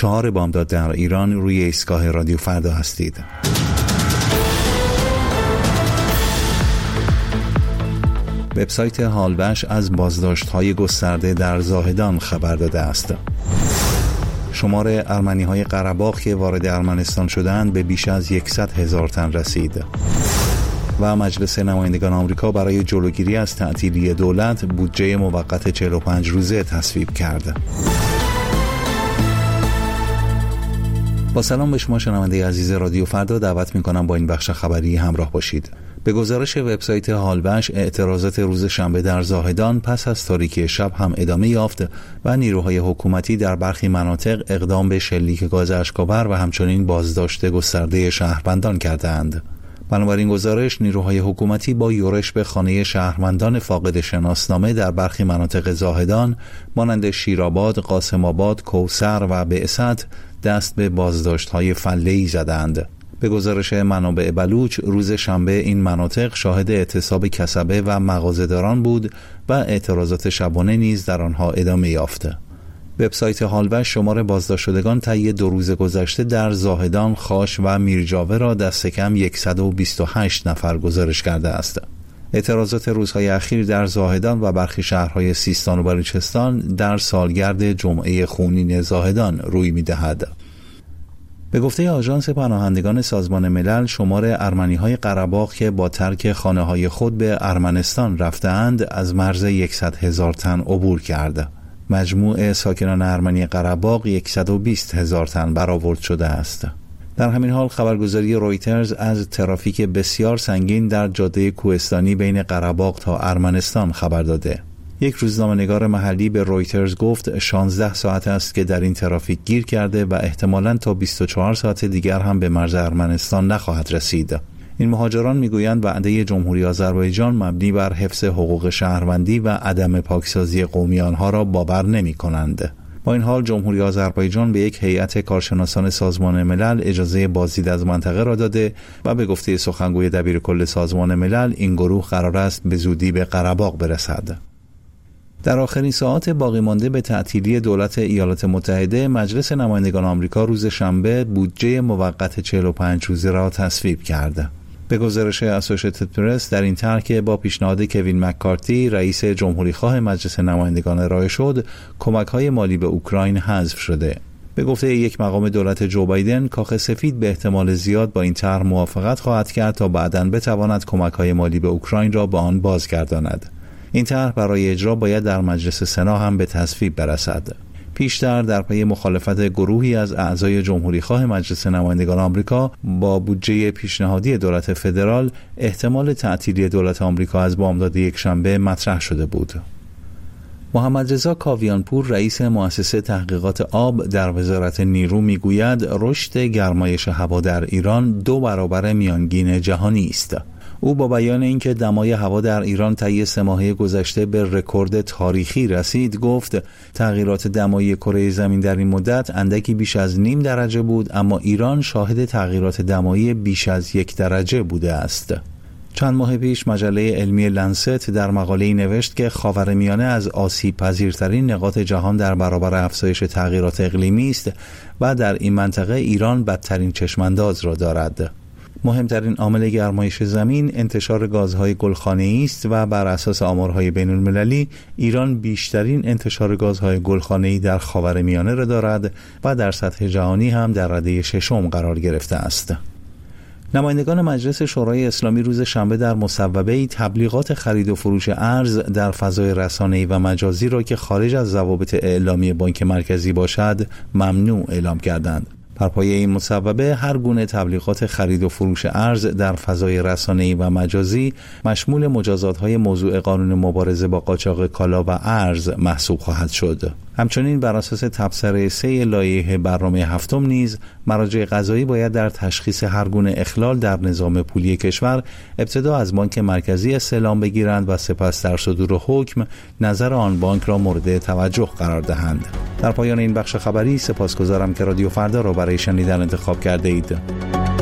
4 بامداد در ایران روی ایستگاه رادیو فردا هستید. وبسایت حالوش از بازداشت‌های گسترده در زاهدان خبر داده است. شمار ارمنی‌های قره‌باغ که وارد ارمنستان شدند به بیش از 100,000 تن رسید. و مجلس نمایندگان آمریکا برای جلوگیری از تعطیلی دولت بودجه موقت 45 روزه تصویب کرد. با سلام به شما شنونده عزیز رادیو فردا، دعوت می‌کنم با این بخش خبری همراه باشید. به گزارش وبسایت حالوش، اعتراضات روز شنبه در زاهدان پس از تاریکی شب هم ادامه یافت و نیروهای حکومتی در برخی مناطق اقدام به شلیک گاز اشک‌آور و همچنین بازداشت گسترده شهروندان کردند. بنابراین گزارش، نیروهای حکومتی با یورش به خانه شهروندان فاقد شناسنامه در برخی مناطق زاهدان مانند شیرآباد، قاسم آباد، کوثر و بعثت دست به بازداشت‌های فله‌ای زدند. به گزارش منابع بلوچ، روز شنبه این مناطق شاهد اعتصاب کسبه و مغازه‌داران بود و اعتراضات شبانه نیز در آنها ادامه یافت. وبسایت حالوش شمار بازداشت شدگان طی 2 روز گذشته در زاهدان، خاش و میرجاوه را دست کم 128 نفر گزارش کرده است. اعتراضات روزهای اخیر در زاهدان و برخی شهرهای سیستان و بلوچستان در سالگرد جمعه خونین زاهدان روی می‌دهد. به گفته آژانس پناهندگان سازمان ملل، شمار ارمنی‌های قره‌باغ که با ترک خانه‌های خود به ارمنستان رفته‌اند از مرز 100,000 تن عبور کرد. مجموع ساکنان ارمنی قره‌باغ 120,000 تن برآورد شده است. در همین حال خبرگزاری رویترز از ترافیک بسیار سنگین در جاده کوهستانی بین قره‌باغ تا ارمنستان خبر داده. یک روزنامه‌نگار محلی به رویترز گفت 16 ساعت است که در این ترافیک گیر کرده و احتمالاً تا 24 ساعت دیگر هم به مرز ارمنستان نخواهد رسید. این مهاجران میگویند وعده جمهوری آذربایجان مبنی بر حفظ حقوق شهروندی و عدم پاکسازی قومی آنها را باور نمی‌کنند. با این حال جمهوری آذربایجان به یک هیئت کارشناسان سازمان ملل اجازه بازدید از منطقه را داده و به گفته سخنگوی دبیرکل سازمان ملل این گروه قرار است به زودی به قره‌باغ برسد. در آخرین ساعات باقی مانده به تعطیلی دولت ایالات متحده، مجلس نمایندگان آمریکا روز شنبه بودجه موقت 45 روزه را تصویب کرد. به گزارش اسوشیتد پرس، در این طرح که با پیشنهاد کوین مک‌کارتی رئیس جمهوری خواه مجلس نمایندگان ارائه شد، کمک‌های مالی به اوکراین حذف شده. به گفته یک مقام دولت جو بایدن، کاخ سفید به احتمال زیاد با این طرح موافقت خواهد کرد تا بعداً بتواند کمک‌های مالی به اوکراین را به آن بازگرداند. این طرح برای اجرا باید در مجلس سنا هم به تصویب برسد. پیشتر در پی مخالفت گروهی از اعضای جمهوری خواه مجلس نمایندگان آمریکا با بودجه پیشنهادی دولت فدرال، احتمال تعطیلی دولت آمریکا از بامداد یکشنبه مطرح شده بود. محمد رضا کاویانپور، رئیس مؤسسه تحقیقات آب در وزارت نیرو، میگوید رشد گرمایش هوا در ایران 2 برابر میانگین جهانی است. او با بیان اینکه دمای هوا در ایران طی 3 ماهه گذشته به رکورد تاریخی رسید، گفت تغییرات دمایی کره زمین در این مدت اندکی بیش از 0.5 درجه بود، اما ایران شاهد تغییرات دمایی بیش از 1 درجه بوده است. چند ماه پیش مجله علمی لنست در مقاله‌ای نوشت که خاورمیانه از آسیب پذیرترین نقاط جهان در برابر افزایش تغییرات اقلیمی است و در این منطقه ایران بدترین چشمانداز را دارد. مهمترین عامل گرمایش زمین انتشار گازهای گلخانه‌ای است و بر اساس آمارهای بین‌المللی ایران بیشترین انتشار گازهای گلخانه‌ای در خاورمیانه را دارد و در سطح جهانی هم در رده 6 قرار گرفته است. نمایندگان مجلس شورای اسلامی روز شنبه در مصوبه‌ای تبلیغات خرید و فروش ارز در فضای رسانه‌ای و مجازی را که خارج از ضوابط اعلامی بانک مرکزی باشد ممنوع اعلام کردند. بر پایه این مصوبه هر گونه تبلیغات خرید و فروش ارز در فضای رسانه‌ای و مجازی مشمول مجازات‌های موضوع قانون مبارزه با قاچاق کالا و ارز محسوب خواهد شد. همچنین بر اساس تبصره 3 لایحه برنامه 7 نیز مراجع قضایی باید در تشخیص هر گونه اخلال در نظام پولی کشور ابتدا از بانک مرکزی استعلام بگیرند و سپس در صدور حکم نظر آن بانک را مورد توجه قرار دهند. در پایان این بخش خبری سپاسگزارم که رادیو فردا را برای شنیدن انتخاب کرده اید.